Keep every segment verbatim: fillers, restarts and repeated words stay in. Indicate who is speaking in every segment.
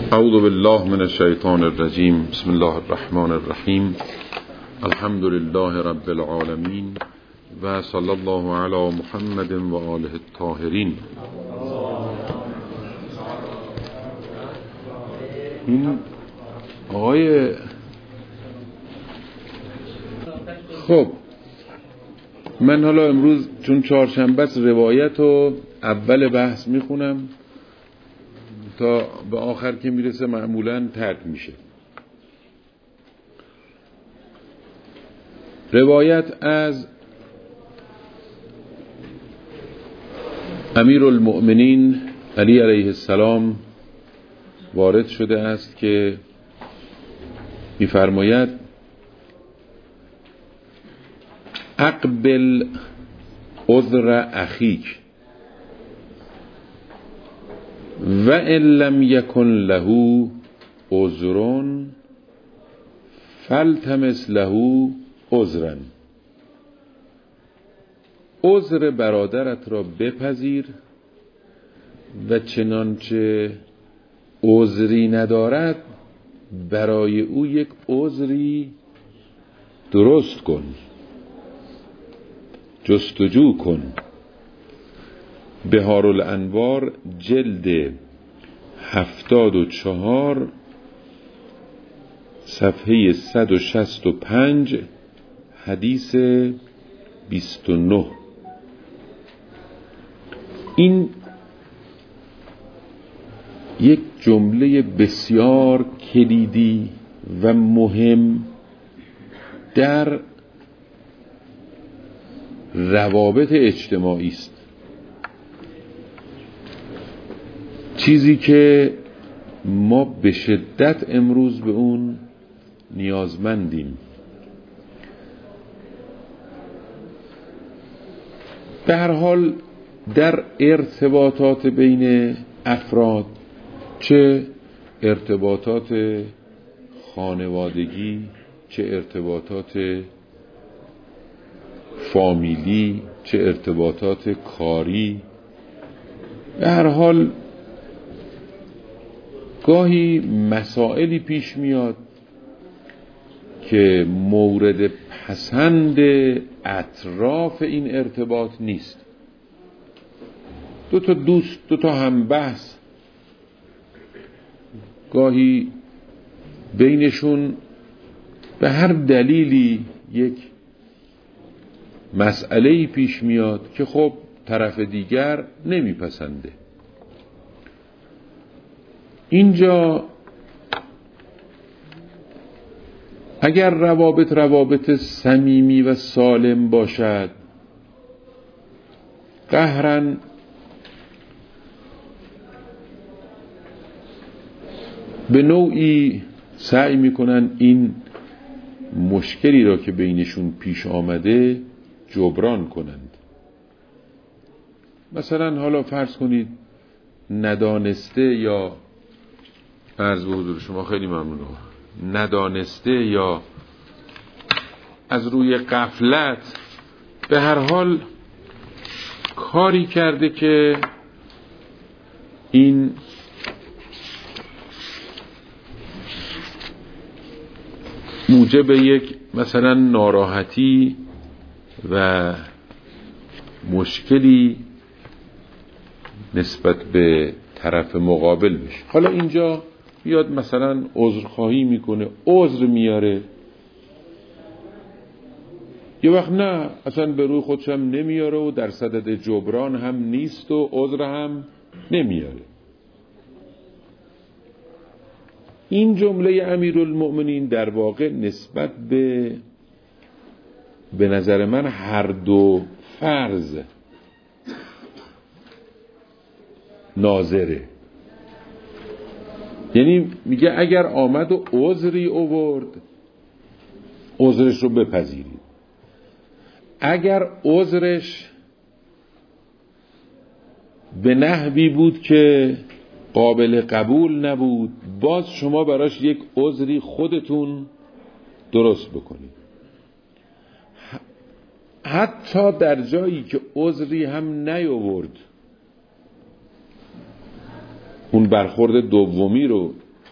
Speaker 1: اعوذ بالله من الشیطان الرجیم. بسم الله الرحمن الرحیم. الحمد لله رب العالمین و صلی الله علی محمد و آله الطاهرین. این آقای خب من حالا امروز چون چهارشنبه است روایت رو اول بحث میخونم تا به آخر که میرسه معمولاً ترک میشه. روایت از امیر المؤمنین علی علیه السلام وارد شده است که می‌فرماید اقبل عذر اخیک و ان لم یکن له عذر فالتمس له عذرا. عذر برادرت را بپذیر و چنانچه عذری ندارد برای او یک عذری درست کن، جستجو کن. بهار الانوار جلد هفتاد و چهار صفحه صد و شصت و پنج حدیث بیست و نه. این یک جمله بسیار کلیدی و مهم در روابط اجتماعی است، چیزی که ما به شدت امروز به اون نیازمندیم. به هر حال در ارتباطات بین افراد، چه ارتباطات خانوادگی، چه ارتباطات فامیلی، چه ارتباطات کاری، به هر حال گاهی مسائلی پیش میاد که مورد پسند اطراف این ارتباط نیست. دو تا دوست، دو تا هم بحث، گاهی بینشون به هر دلیلی یک مسئله‌ای پیش میاد که خب طرف دیگر نمیپسنده. اینجا اگر روابط روابط صمیمی و سالم باشد، قهرن به نوعی سعی میکنن این مشکلی را که بینشون پیش آمده جبران کنند. مثلا حالا فرض کنید ندانسته یا عرض به حضور شما خیلی ممنونم ندانسته یا از روی غفلت به هر حال کاری کرده که این موجب یک مثلا ناراحتی و مشکلی نسبت به طرف مقابل بشه. حالا اینجا بیاد مثلا عذرخواهی میکنه، عذر میاره، یه وقت نه اصلا به روی خودش هم نمیاره و در صدد جبران هم نیست و عذر هم نمیاره. این جمله امیرالمؤمنین در واقع نسبت به به نظر من هر دو فرض ناظره. یعنی میگه اگر آمد و عذری آورد، عذرش رو بپذیرید. اگر عذرش به نحوی بود که قابل قبول نبود، باز شما براش یک عذری خودتون درست بکنید. حتی در جایی که عذری هم نیاورد، اون برخورد دومی رو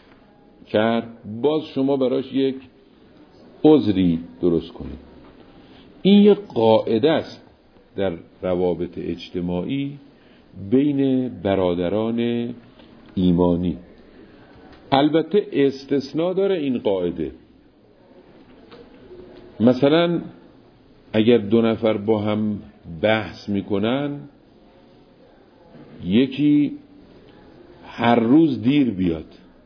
Speaker 1: کرد، باز شما براش یک عذری درست کنید. این یک قاعده است در روابط اجتماعی بین برادران ایمانی. البته استثناء داره این قاعده. مثلا اگر دو نفر با هم بحث میکنن، یکی هر روز دیر بیاد،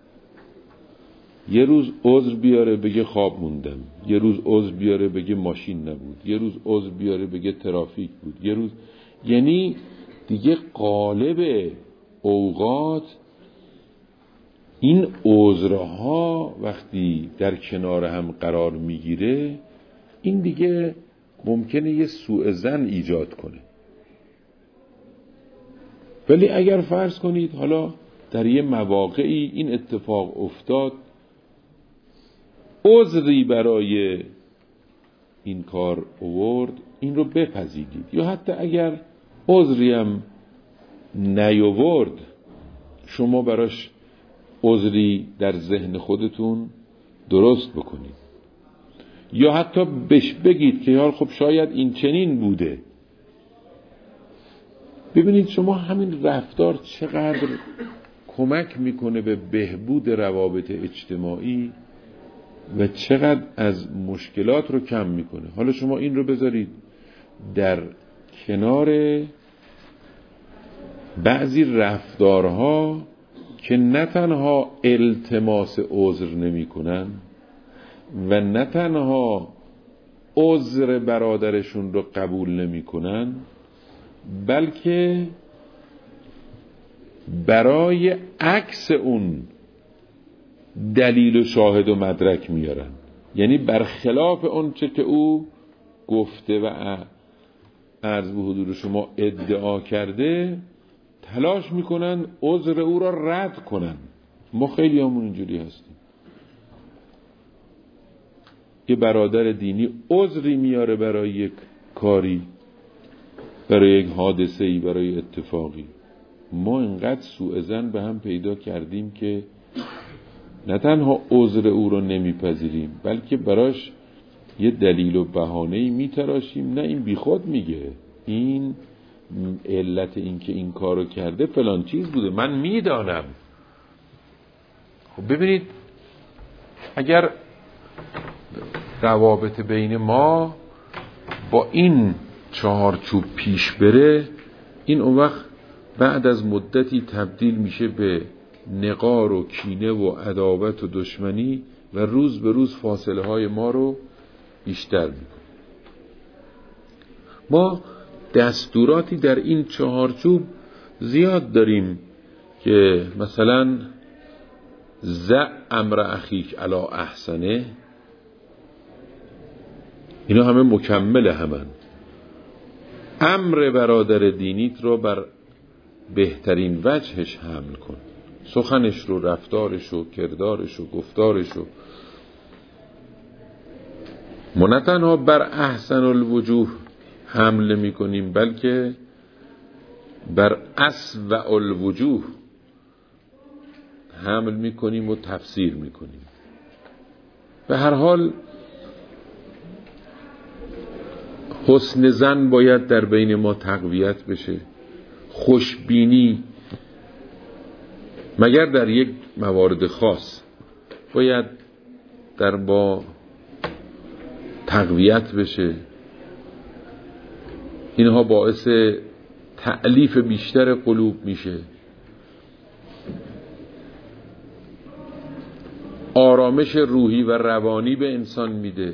Speaker 1: یه روز عذر بیاره بگه خواب موندم، یه روز عذر بیاره بگه ماشین نبود، یه روز عذر بیاره بگه ترافیک بود، یه روز، یعنی دیگه قالب اوقات این عذرها وقتی در کنار هم قرار میگیره، این دیگه ممکنه یه سوء ظن ایجاد کنه. ولی اگر فرض کنید حالا در یه مواقعی این اتفاق افتاد، عذری برای این کار آورد، این رو بپذیرید. یا حتی اگر عذری هم نیاورد، شما براش عذری در ذهن خودتون درست بکنید. یا حتی بهش بگید که یار خب شاید این چنین بوده. ببینید شما همین رفتار چقدر کمک میکنه به بهبود روابط اجتماعی و چقدر از مشکلات رو کم میکنه. حالا شما این رو بذارید در کنار بعضی رفتارها که نه تنها التماس عذر نمی کنن و نه تنها عذر برادرشون رو قبول نمی کنن، بلکه برای عکس اون دلیل و شاهد و مدرک میارن. یعنی برخلاف اون چه که او گفته و عرض به حضور شما ادعا کرده، تلاش میکنن عذر او را رد کنن. ما خیلی همون اینجوری هستیم. یه برادر دینی عذری میاره برای یک کاری، برای یک حادثه‌ای، برای اتفاقی، ما اینقدر سوء ظن به هم پیدا کردیم که نه تنها عذر او رو نمیپذیریم، بلکه براش یه دلیل و بهانه‌ای میتراشیم. نه این بیخود میگه، این علت این که این کارو کرده فلان چیز بوده، من میدانم. خب ببینید اگر روابط بین ما با این چهارچوب پیش بره، این اون وقت بعد از مدتی تبدیل میشه به نقار و کینه و عداوت و دشمنی و روز به روز فاصله های ما رو بیشتر میکنه. ما دستوراتی در این چهارچوب زیاد داریم که مثلا ز امر اخیک علی احسنه، اینا همه مکمل همن. امر برادر دینیت رو بر بهترین وجهش حمل کن، سخنش رو، رفتارش رو، کردارش رو، گفتارش رو. ما نه تنها بر احسن الوجوه حمل می کنیم، بلکه بر اسوأ الوجوه حمل می کنیم و تفسیر می کنیم. به هر حال حسن ظن باید در بین ما تقویت بشه. خوشبینی مگر در یک موارد خاص باید در با تقویت بشه. اینها باعث تألیف بیشتر قلوب میشه، آرامش روحی و روانی به انسان میده.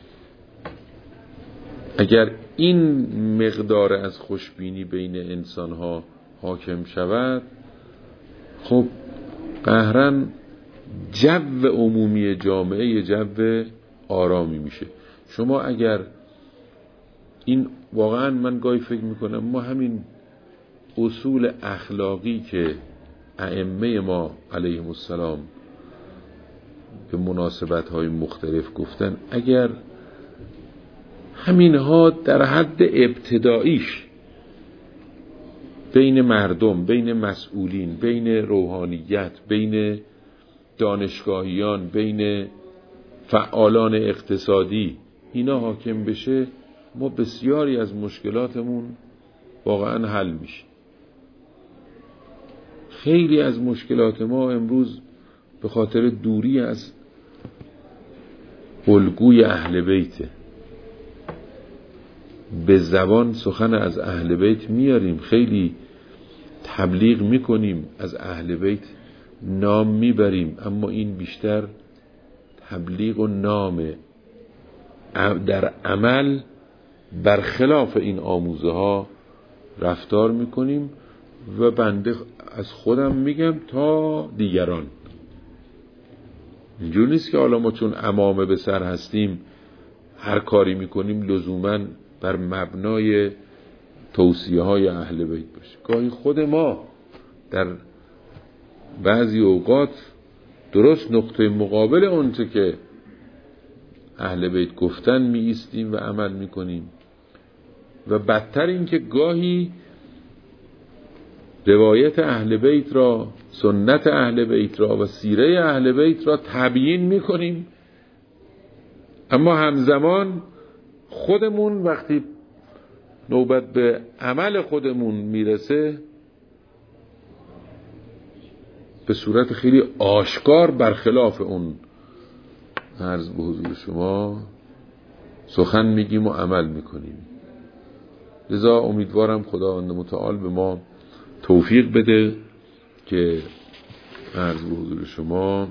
Speaker 1: اگر این مقدار از خوشبینی بین انسانها حاکم شود، خب قهراً جو عمومی جامعه جو آرامی میشه. شما اگر این، واقعاً من گاهی فکر میکنم ما همین اصول اخلاقی که ائمه ما علیهم السلام به مناسبت‌های مختلف گفتن، اگر همینها در حد ابتداییش بین مردم، بین مسئولین، بین روحانیت، بین دانشگاهیان، بین فعالان اقتصادی اینا حاکم بشه، ما بسیاری از مشکلاتمون واقعا حل میشه. خیلی از مشکلات ما امروز به خاطر دوری از الگوی اهل بیته. به زبان سخن از اهل بیت میاریم، خیلی تبلیغ میکنیم، از اهل بیت نام میبریم، اما این بیشتر تبلیغ و نامه. در عمل برخلاف این آموزه ها رفتار میکنیم و بنده از خودم میگم تا دیگران. اینجور نیست که حالا ما چون عمامه به سر هستیم هر کاری میکنیم لزوماً بر مبنای توصیه های اهل بیت باشه. گاهی خود ما در بعضی اوقات درست نقطه مقابل اونچه که اهل بیت گفتن می ایستیم و عمل می کنیم و بدتر این که گاهی روایت اهل بیت را، سنت اهل بیت را و سیره اهل بیت را تبیین می کنیم، اما همزمان خودمون وقتی نوبت به عمل خودمون میرسه به صورت خیلی آشکار برخلاف اون عرض به حضور شما سخن میگیم و عمل میکنیم. لذا امیدوارم خداوند متعال به ما توفیق بده که عرض به حضور شما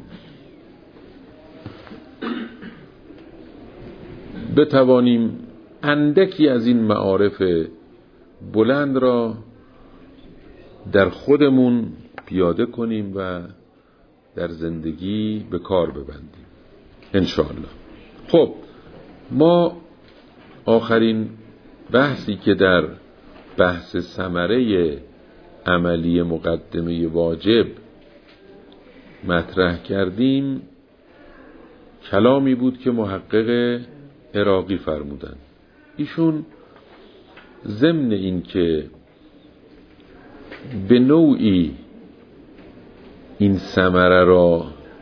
Speaker 1: بتوانیم اندکی از این معارف بلند را در خودمون پیاده کنیم و در زندگی به کار ببندیم انشاءالله. خب ما آخرین بحثی که در بحث ثمره عملی مقدمه واجب مطرح کردیم کلامی بود که محقق عراقی فرمودن. ایشون ضمن این که به نوعی این ثمره را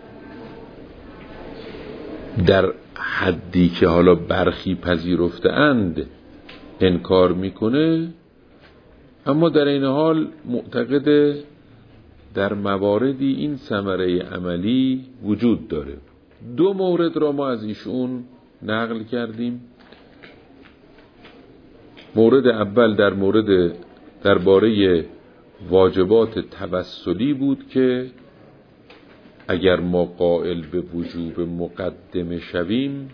Speaker 1: در حدی که حالا برخی پذیرفته اند انکار میکنه، اما در این حال معتقد در مواردی این ثمره عملی وجود داره. دو مورد را ما از ایشون نقل کردیم. مورد اول در مورد درباره واجبات توسلی بود که اگر ما قائل به وجوب مقدمه شویم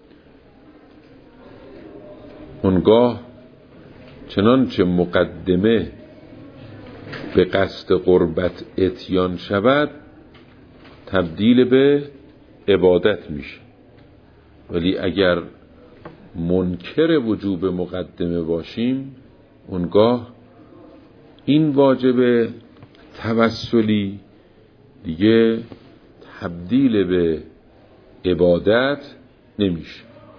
Speaker 1: اونگاه چنانچه مقدمه به قصد قربت اتیان شود تبدیل به عبادت میشه، ولی اگر منکر وجوب مقدمه باشیم اونگاه این واجب توسلی دیگه تبدیل به عبادت نمیشه.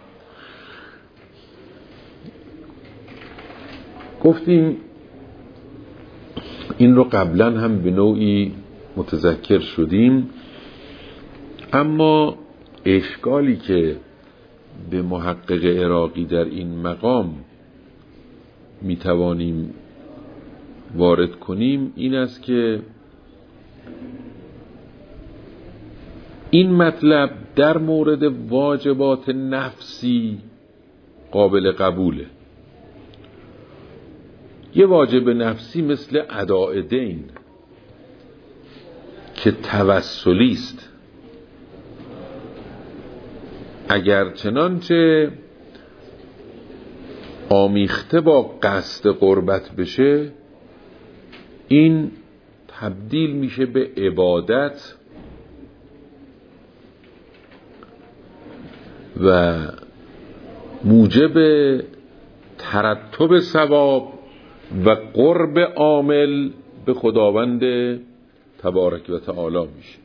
Speaker 1: گفتیم این رو قبلا هم به نوعی متذکر شدیم، اما اشکالی که به محقق عراقی در این مقام میتوانیم وارد کنیم این است که این مطلب در مورد واجبات نفسی قابل قبوله. یه واجب نفسی مثل اداء دین که توسلی است، اگر چنانچه آمیخته با قصد قربت بشه این تبدیل میشه به عبادت و موجب ترتب ثواب و قرب عامل به خداوند تبارک و تعالی میشه.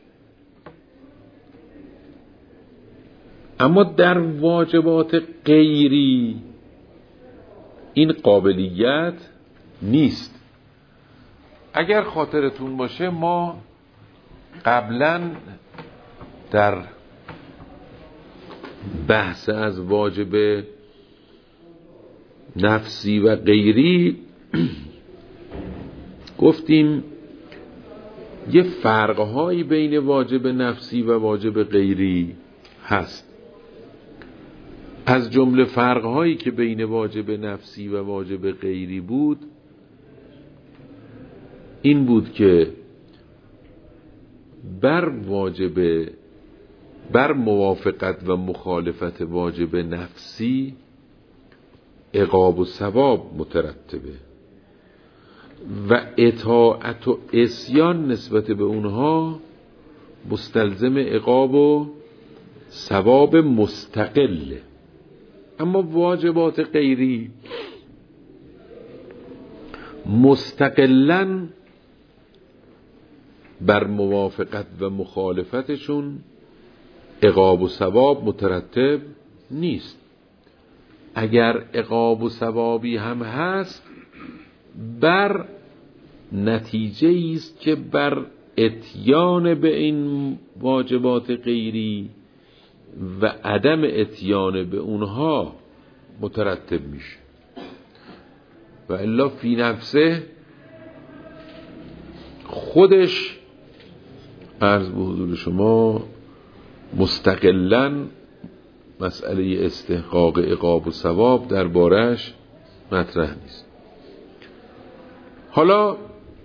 Speaker 1: اما در واجبات غیری این قابلیت نیست. اگر خاطرتون باشه ما قبلا در بحث از واجب نفسی و غیری گفتیم یه فرقهایی بین واجب نفسی و واجب غیری هست. از جمله فرقهایی که بین واجب نفسی و واجب غیری بود این بود که بر واجب بر موافقت و مخالفت واجب نفسی عقاب و ثواب مترتبه و اطاعت و عصیان نسبت به اونها مستلزم عقاب و ثواب مستقله. اما واجبات غیری مستقلاً بر موافقت و مخالفتشون عقاب و ثواب مترتب نیست. اگر عقاب و ثوابی هم هست بر نتیجه است که بر اتیان به این واجبات غیری و عدم اتیان به اونها مترتب میشه و الا فی نفسه خودش عرض به حضور شما مستقلاً مسئله استحقاق عقاب و ثواب دربارش مطرح نیست. حالا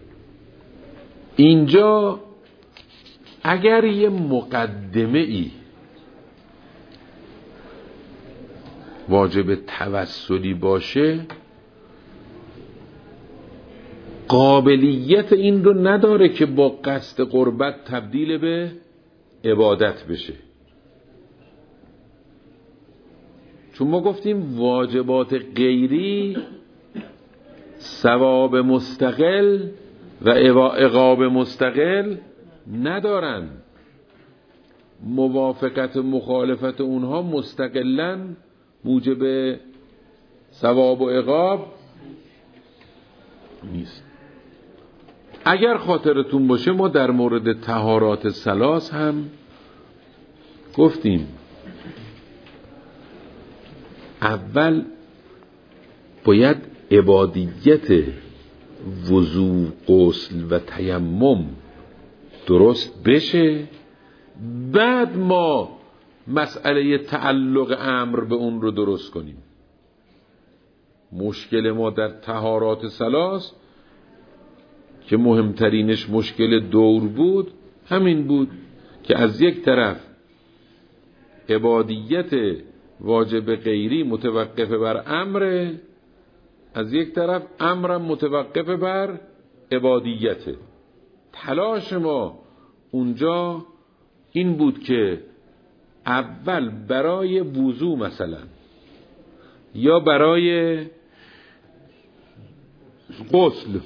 Speaker 1: اینجا اگر یه مقدمه ای واجب توسلی باشه قابلیت این رو نداره که با قصد قربت تبدیل به عبادت بشه. چون ما گفتیم واجبات غیری ثواب مستقل و عقاب مستقل ندارن، موافقت و مخالفت اونها مستقلاً موجب ثواب و عقاب نیست. اگر خاطرتون باشه ما در مورد طهارات ثلاث هم گفتیم اول باید عبادیت وضو، غسل و تیمم درست بشه، بعد ما مسئله تعلق امر به اون رو درست کنیم. مشکل ما در طهارات ثلاث که مهمترینش مشکل دور بود همین بود که از یک طرف عبادیت واجب غیری متوقف بر امر، از یک طرف امرم متوقف بر عبادیت. تلاش ما اونجا این بود که اول برای وضو مثلا یا برای غسل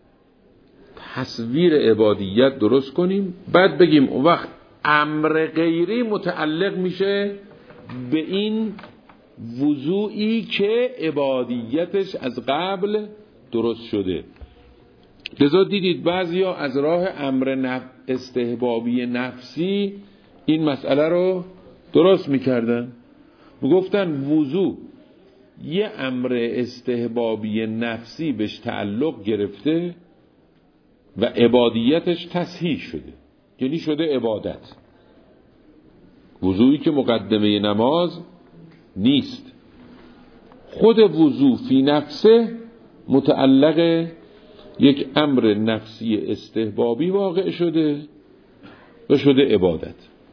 Speaker 1: تصویر عبادیت درست کنیم، بعد بگیم اون وقت امر غیری متعلق میشه به این وضوئی که عبادیتش از قبل درست شده. لذا دیدید بعضیا از راه امر نف... استحبابی نفسی این مسئله رو درست میکردن، میگفتن وضو یه امر استحبابی نفسی بهش تعلق گرفته و عبادیتش تصحیح شده، یعنی شده عبادت. وضوئی که مقدمه نماز نیست، خود وضو فی نفسه متعلق یک امر نفسی استحبابی واقع شده و شده عبادت.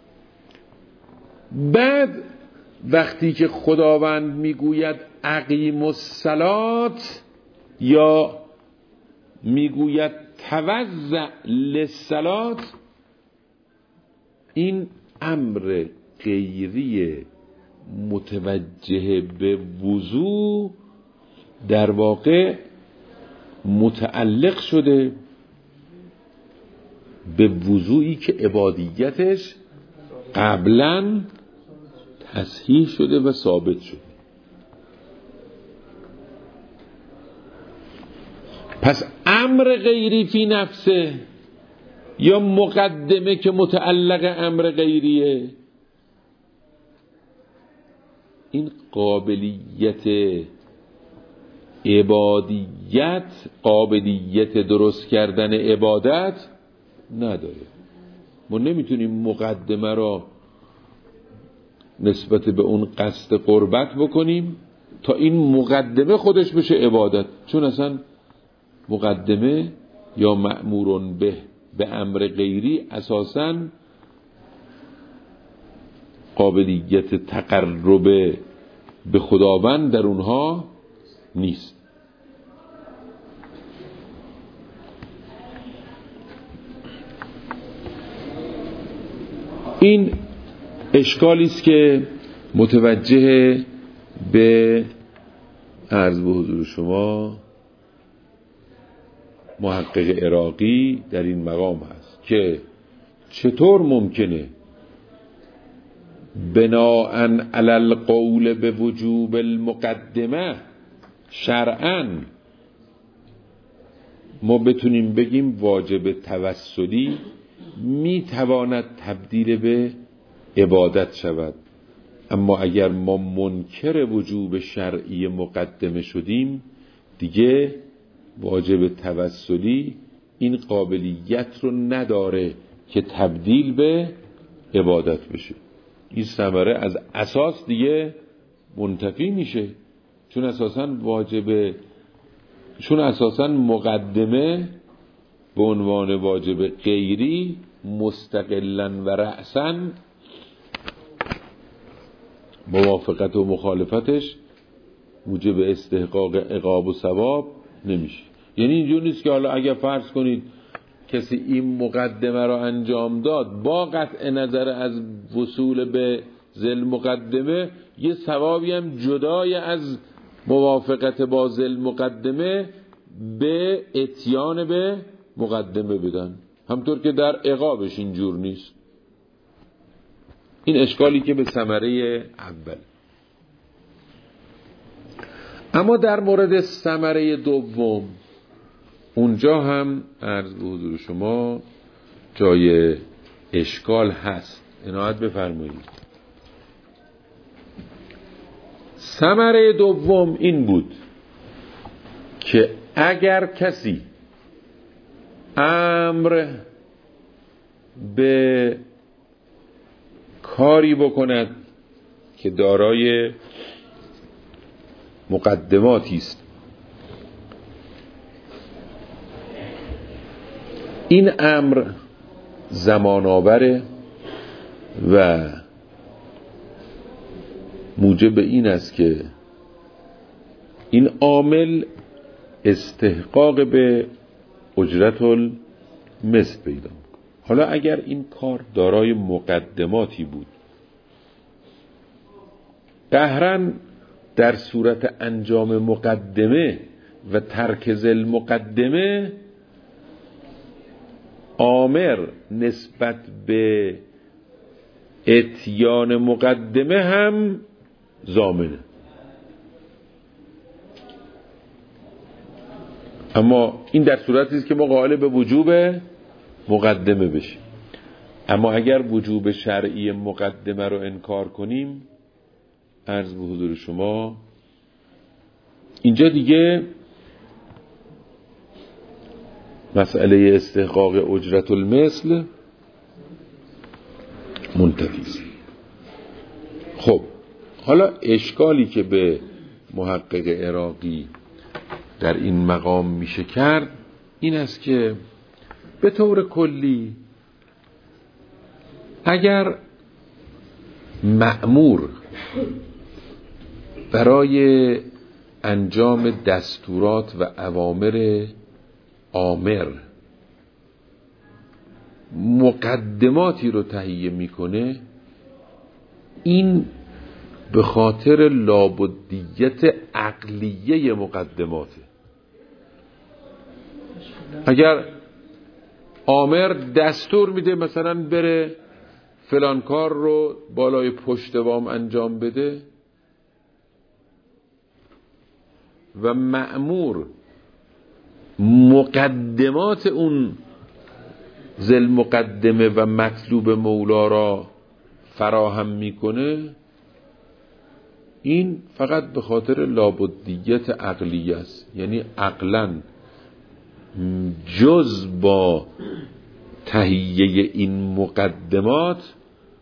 Speaker 1: بعد وقتی که خداوند میگوید اقیم الصلات یا میگوید توضع للصلات، این امر غیری متوجه به وضو در واقع متعلق شده به وضوئی که عبادیتش قبلا تصحیح شده و ثابت شده. پس امر غیری فی نفسه یا مقدمه که متعلق امر غیریه. این قابلیت عبادیت، قابلیت درست کردن عبادت نداره. ما نمیتونیم مقدمه را نسبت به اون قصد قربت بکنیم تا این مقدمه خودش بشه عبادت، چون اصلا مقدمه یا مأمورون به به امر غیری اساساً قابلیت تقرب به خداوند در اونها نیست. این اشکالی است که متوجه به عرض به حضور شما محقق عراقی در این مقام هست که چطور ممکنه بناءً علی القول به وجوب المقدمه شرعاً ما بتونیم بگیم واجب توسلی میتواند تبدیل به عبادت شود، اما اگر ما منکر وجوب شرعی مقدمه شدیم دیگه واجب توسلی این قابلیت رو نداره که تبدیل به عبادت بشه. این ثمره از اساس دیگه منتفی میشه، چون اساساً واجب چون اساساً مقدمه به عنوان واجب غیری مستقلاً و رأساً موافقت و مخالفتش موجب استحقاق عقاب و ثواب نمیشه. یعنی اینجور نیست که حالا اگر فرض کنید کسی این مقدمه را انجام داد با قطع نظر از وصول به ذل مقدمه یه ثوابی هم جدای از موافقت با ذل مقدمه به اتیان به مقدمه بدن، همطور که در عقابش اینجور نیست. این اشکالی که به ثمره اول. اما در مورد ثمره دوم اونجا هم عرض به حضور شما جای اشکال هست، عنایت بفرمایید. ثمره دوم این بود که اگر کسی امر به کاری بکند که دارای مقدماتی است، این امر زمان آوره و موجب این است که این عامل استحقاق به اجرت المثل پیدا. حالا اگر این کار دارای مقدماتی بود، قهرن در صورت انجام مقدمه و ترک ذل مقدمه آمر نسبت به اتیان مقدمه هم ضامنه. اما این در صورتی است که ما قائل به وجوب مقدمه بشیم. اما اگر وجوب شرعی مقدمه رو انکار کنیم، عرض به حضور شما اینجا دیگه مسئله استحقاق اجرت المثل منتفی است. خب حالا اشکالی که به محقق عراقی در این مقام میشه کرد این است که به طور کلی اگر مأمور برای انجام دستورات و اوامر آمر مقدماتی رو تهیه میکنه، این به خاطر لابدیت عقلیه مقدماته. اگر آمر دستور میده مثلا بره فلان کار رو بالای پشت بام انجام بده و مأمور مقدمات اون ذل مقدمه و مطلوب مولا را فراهم میکنه، این فقط به خاطر لابدیت عقلیه است. یعنی عقلاً جز با تهیه این مقدمات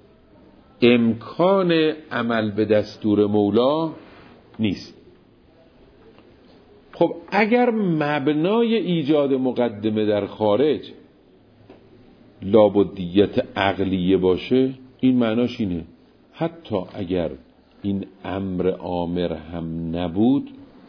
Speaker 1: امکان عمل به دستور مولا نیست. خب اگر مبنای ایجاد مقدمه در خارج لابدیت عقلیه باشه، این معناش اینه حتی اگر این امر آمر هم نبود،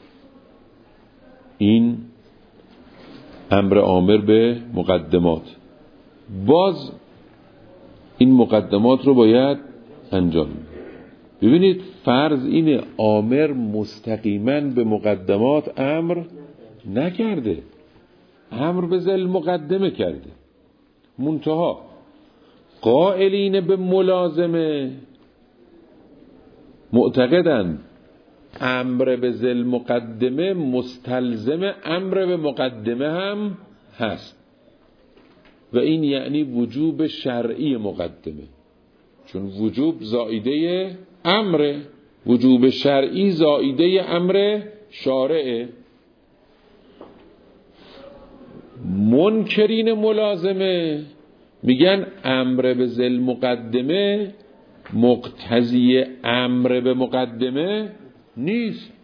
Speaker 1: این امر آمر به مقدمات، باز این مقدمات رو باید انجام بدیم. ببینید فرض اینه آمر مستقیما به مقدمات امر نکرده، امر به ذل مقدمه کرده. منتها قائلین به ملازمه معتقدند امر به ذل مقدمه مستلزم امر به مقدمه هم هست و این یعنی وجوب شرعی مقدمه، چون وجوب زائیده امر، وجوب شرعی زائیده امر شارعه. منکرین ملازمه میگن امر به ذل مقدمه مقتضی امر به مقدمه نیست.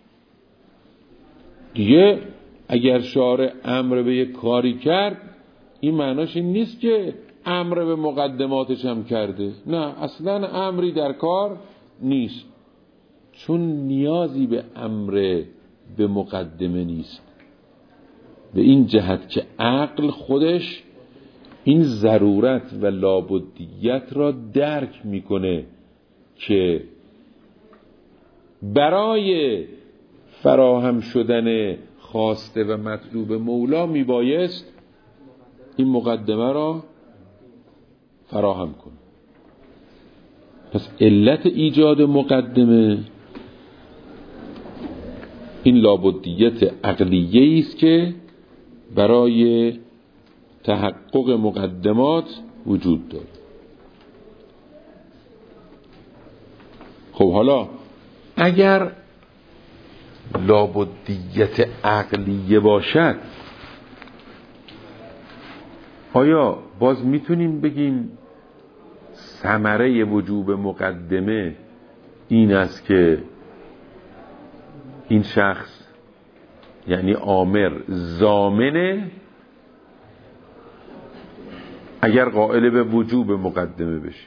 Speaker 1: دیگه اگر شارع امر به یک کاری کرد، این معناش این نیست که امر به مقدماتش هم کرده. نه، اصلا امری در کار نیست، چون نیازی به امر به مقدمه نیست. به این جهت که عقل خودش این ضرورت و لابدیت را درک میکنه که برای فراهم شدن خواسته و مطلوب مولا میبایست این مقدمه را فراهم کنه. پس علت ایجاد مقدمه این لابدیت عقلیه است که برای تحقق مقدمات وجود داره. خب حالا اگر لابدیت عقلیه باشد، آیا باز میتونیم بگیم ثمره وجوب مقدمه این است که این شخص یعنی آمر ضامنه اگر قائل به وجوب مقدمه بشه،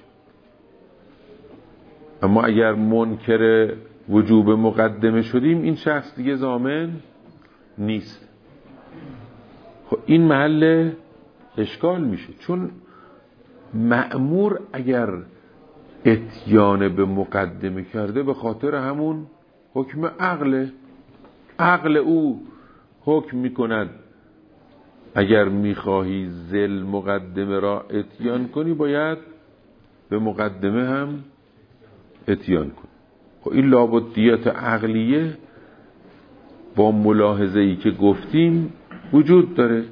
Speaker 1: اما اگر منکر وجوب مقدمه شدیم این شخص دیگه ضامن نیست؟ خب این محل اشکال میشه، چون مأمور اگر اتیان به مقدمه کرده به خاطر همون حکم عقل عقل او حکم میکند اگر میخواهی ذل مقدمه را اتیان کنی باید به مقدمه هم اتیان کنی. خب این لابدیت عقلیه با ملاحظه ای که گفتیم وجود داره.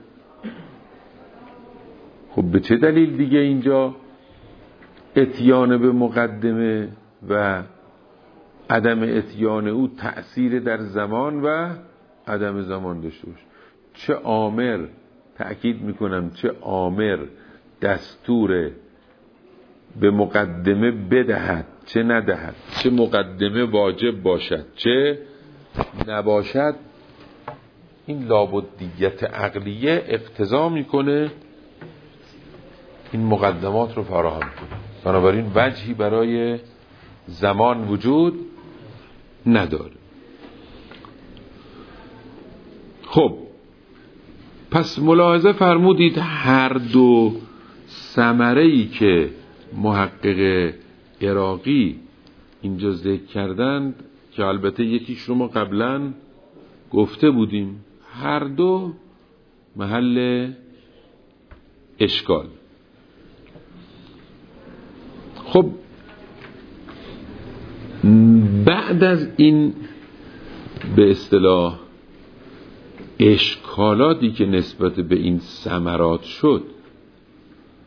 Speaker 1: خب به چه دلیل دیگه اینجا اتیان به مقدمه و عدم اتیان او تأثیر در زمان و عدم زمان داشته باشه؟ چه آمر، تأکید میکنم چه آمر دستور به مقدمه بدهد چه ندهد، چه مقدمه واجب باشد چه نباشد، این لابدیت عقلیه اقتضا میکنه این مقدمات رو فراهم کنه. بنابراین وجهی برای زمان وجود نداره. خب پس ملاحظه فرمودید هر دو ثمره‌ای که محقق عراقی اینجا ذکر کردند که البته یکیش رو ما قبلا گفته بودیم، هر دو محل اشکال. خب بعد از این به اصطلاح اشکالاتی که نسبت به این ثمرات شد،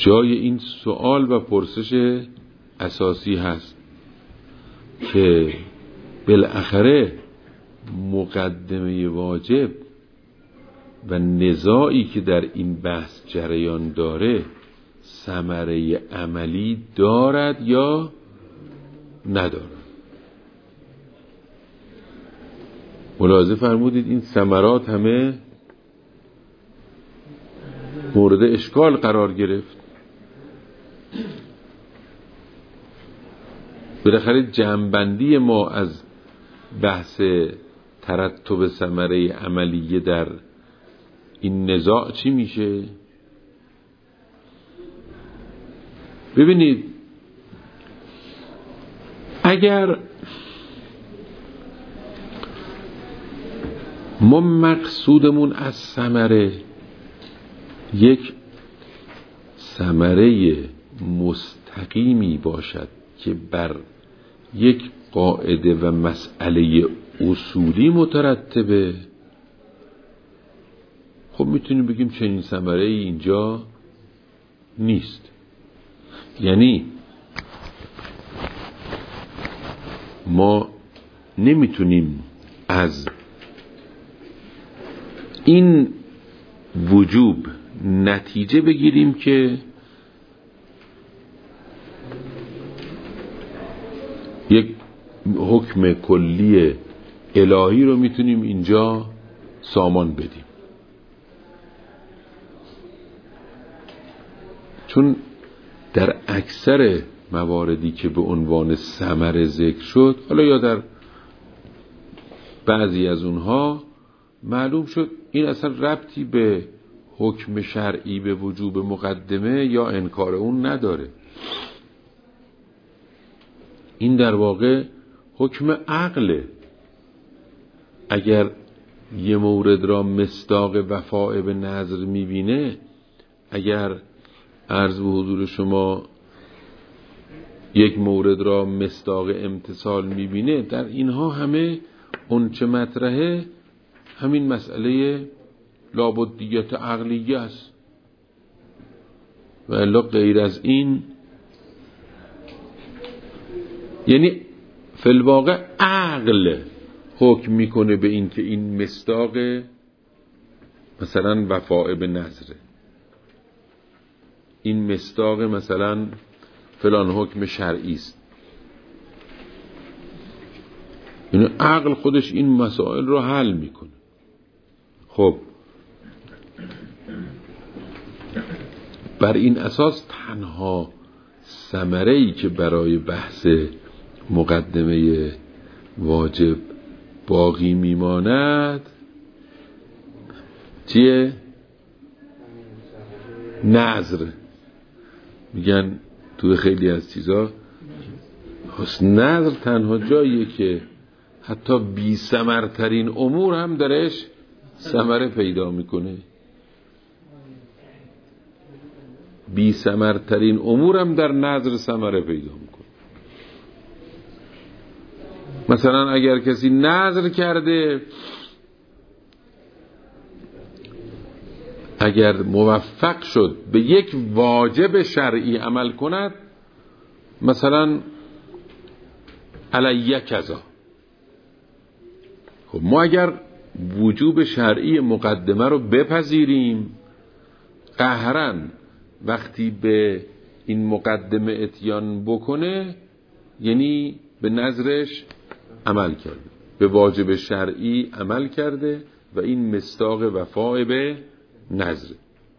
Speaker 1: جای این سوال و پرسش اساسی هست که بالاخره مقدمه واجب و نزاعی که در این بحث جریان داره ثمره عملی دارد یا ندارد. ملاحظه فرمودید این ثمرات همه مورد اشکال قرار گرفت. بالاخره جمع‌بندی ما از بحث ترتب ثمره عملیه در این نزاع چی میشه؟ ببینید اگر ما مقصودمون از ثمره یک ثمره مستقیمی باشد که بر یک قاعده و مسئله اصولی مترتبه، خب میتونیم بگیم چنین ثمره اینجا نیست. یعنی ما نمیتونیم از این وجوب نتیجه بگیریم که یک حکم کلی الهی رو میتونیم اینجا سامان بدیم، چون در اکثر مواردی که به عنوان ثمره ذکر شد، حالا یا در بعضی از اونها معلوم شد این اصلا ربطی به حکم شرعی به وجوب مقدمه یا انکار اون نداره. این در واقع حکم عقله. اگر یه مورد را مصداق وفاء به نظر میبینه، اگر عرض به حضور شما یک مورد را مصداق امتثال میبینه، در اینها همه اون چه مطرحه همین مسئله لابدیت عقلیه است و الا غیر از این، یعنی فی الواقع عقل حکم میکنه به این که این مصداق مثلا وفاء به نظره، این مصداق مثلا فلان حکم شرعی است. یعنی عقل خودش این مسائل رو حل میکنه. خب بر این اساس تنها ثمره‌ای که برای بحث مقدمه واجب باقی میماند چیه؟ نظر. میگن تو خیلی از چیزا نظر تنها جاییه که حتی بی ثمرترین امور هم درش ثمره پیدا میکنه. بی ثمرترین امور هم در نظر ثمره پیدا میکنه. مثلا اگر کسی نظر کرده، اگر موفق شد به یک واجب شرعی عمل کند، مثلا علیه کذا، خب ما اگر وجوب شرعی مقدمه رو بپذیریم، قهرن وقتی به این مقدمه اتیان بکنه یعنی به نظرش عمل کرده، به واجب شرعی عمل کرده و این مصداق وفاء به نظر.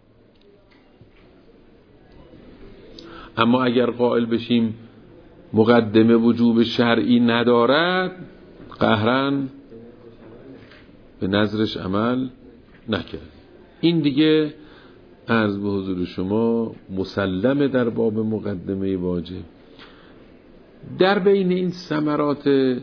Speaker 1: اما اگر قائل بشیم مقدمه وجوب شرعی ندارد، قهرن به نظرش عمل نکرد. این دیگه عرض به حضور شما مسلمه در باب مقدمه واجب. در بین این ثمرات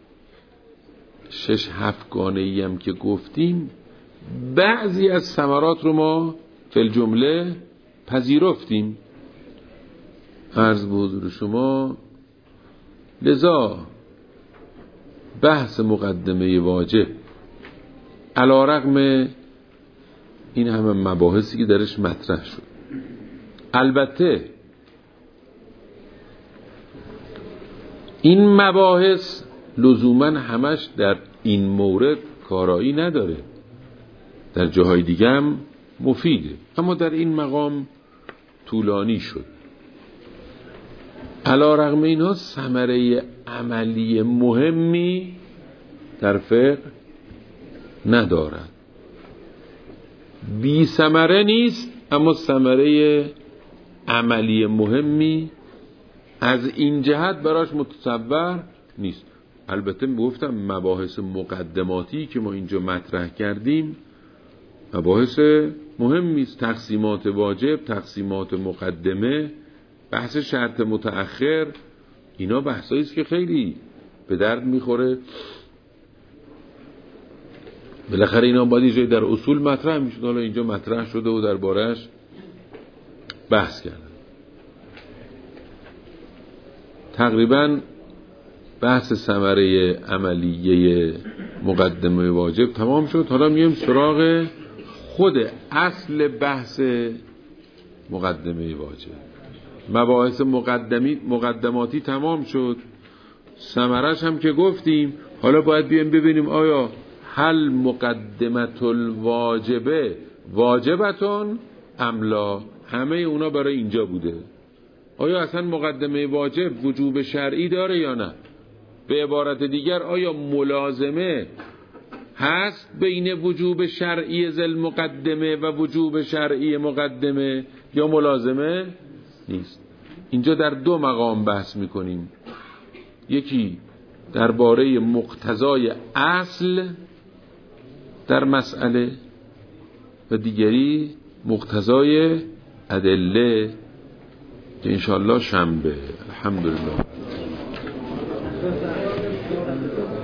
Speaker 1: شش هفت گانه‌ای هم که گفتیم، بعضی از ثمرات رو ما فی الجمله پذیرفتیم عرض به حضور شما. لذا بحث مقدمه واجب علی رغم این همه مباحثی که درش مطرح شد، البته این مباحث لزوما همش در این مورد کارایی نداره، در جاهای دیگه هم مفیده، اما در این مقام طولانی شد. علی رغم اینها ثمره عملی مهمی در فقه ندارد. بی ثمره نیست، اما ثمره عملی مهمی از این جهت براش متصور نیست. البته گفتم مباحث مقدماتی که ما اینجا مطرح کردیم مباحث مهمی است. تقسیمات واجب، تقسیمات مقدمه، بحث شرط متأخر، اینا بحثایی است که خیلی به درد میخوره. بالاخره اینا باید یه جایی در اصول مطرح میشد، حالا اینجا مطرح شده و درباره‌اش بحث کردن. تقریبا بحث ثمره عملیه مقدمه واجب تمام شد. حالا میایم سراغ خود اصل بحث مقدمه واجب. مباحث مقدمی مقدماتی تمام شد، ثمرش هم که گفتیم. حالا باید بیایم ببینیم آیا هل مقدمت الواجبه واجبتون ام لا؟ همه اونا برای اینجا بوده. آیا اصلا مقدمه واجب وجوب شرعی داره یا نه؟ به عبارت دیگر آیا ملازمه هست بین وجوب شرعی ذل مقدمه و وجوب شرعی مقدمه یا ملازمه نیست؟ اینجا در دو مقام بحث میکنیم. یکی درباره مقتضای اصل در مسئله و دیگری مقتضای ادله که انشاءالله شنبه. الحمدلله.